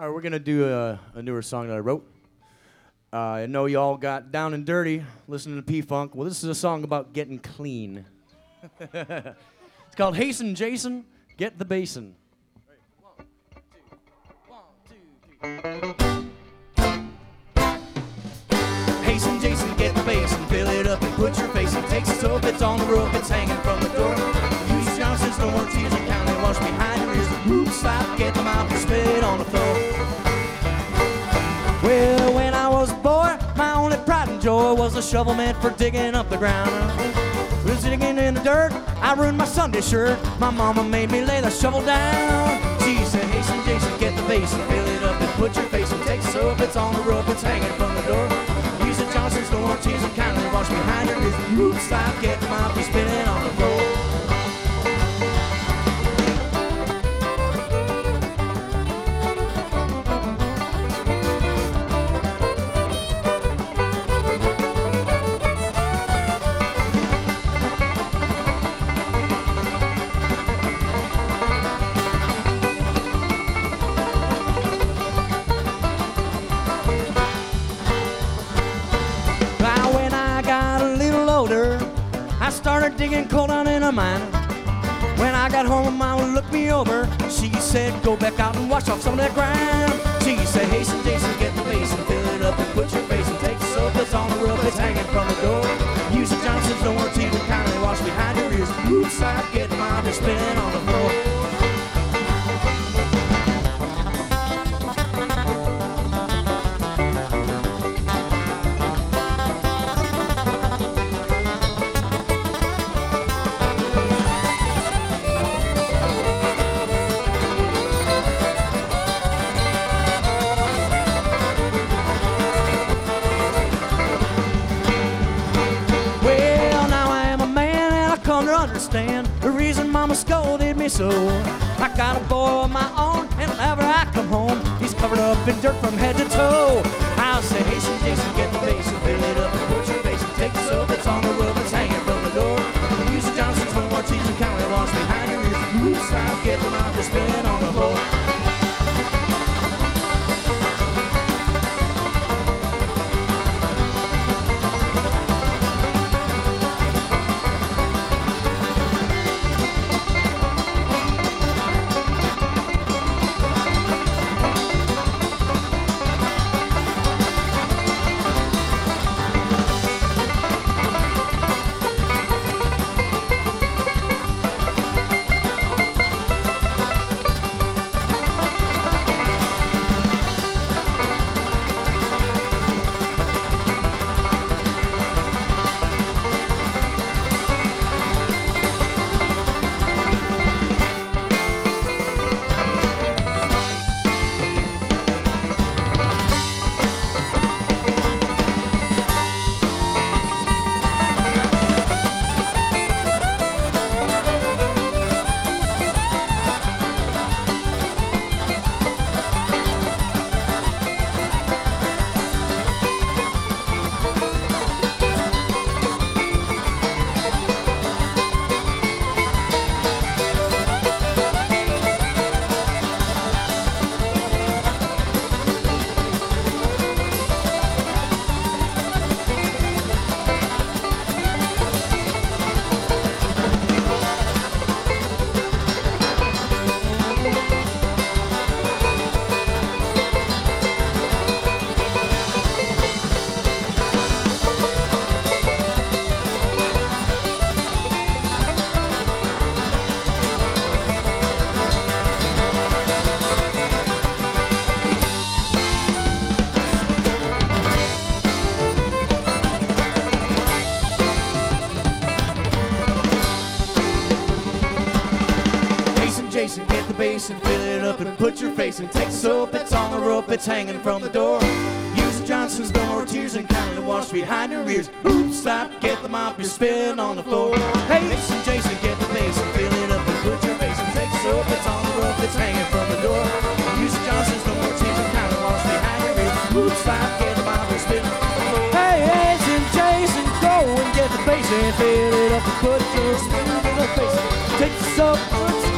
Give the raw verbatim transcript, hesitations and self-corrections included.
All right, we're going to do a, a newer song that I wrote. Uh, I know you all got down and dirty listening to P-Funk. Well, this is a song about getting clean. It's called Hasten Jason, Get the Basin. Hasten Jason, get the basin, fill it up and put your face in. Takes a soap, it's on the rope, it's hanging from the door. Use Johnson's, no more tears and count and wash behind your ears. Oops, slap, get them out and spit on the floor. Well, when I was a boy, my only pride and joy was a shovel meant for digging up the ground. Was digging in the dirt, I ruined my Sunday shirt. My mama made me lay the shovel down. She said, Hasten Jason, get the basin, fill it up and put your face in. Take a soap, it's on the rope, it's hanging from the door. Use the Johnson's, no more tears and kindly wash behind your ears. Oops, slap, get them out, be spinning on the floor. I started digging coal down in a mine. When I got home, Mama looked me over. She said, go back out and wash off some of that grime. She said, Hasten Jason, get the basin, fill it up and put your face in. Take the soap that's on the roof, it's hanging from the door. Use the Johnson's, no more teeth, and kindly wash behind your ears. Oops, slap, get mine, they're spinning on the floor. Understand the reason Mama scolded me so. I got a boy of my own, and whenever I come home, he's covered up in dirt from head to toe. I'll say, Hasten Jason, get the basin, fill it up and put your face in. Take the soap that's on the roof, it's hanging from the door. Use the Johnson's, no more teeth and count and wash behind your ears. Oops, slap, get them out, they're spinning on the floor. Jason, get the basin, fill it up and put your face in. Take the soap that's on the rope, it's hanging from the door. Use the Johnson's, no more tears and kindly wash behind your ears. Oops, slap, get the mop, you're spilling on the floor. Hey, Hasten Jason, get the basin, fill it up and put your face in. Take the soap that's on the rope, it's hanging from the door. Use the Johnson's, no more tears and kindly wash behind your ears. Oops, slap, get the mop, you're spilling on the floor. Hey, Hasten Jason, go and get the basin, fill it up and put your face in. Take the soap,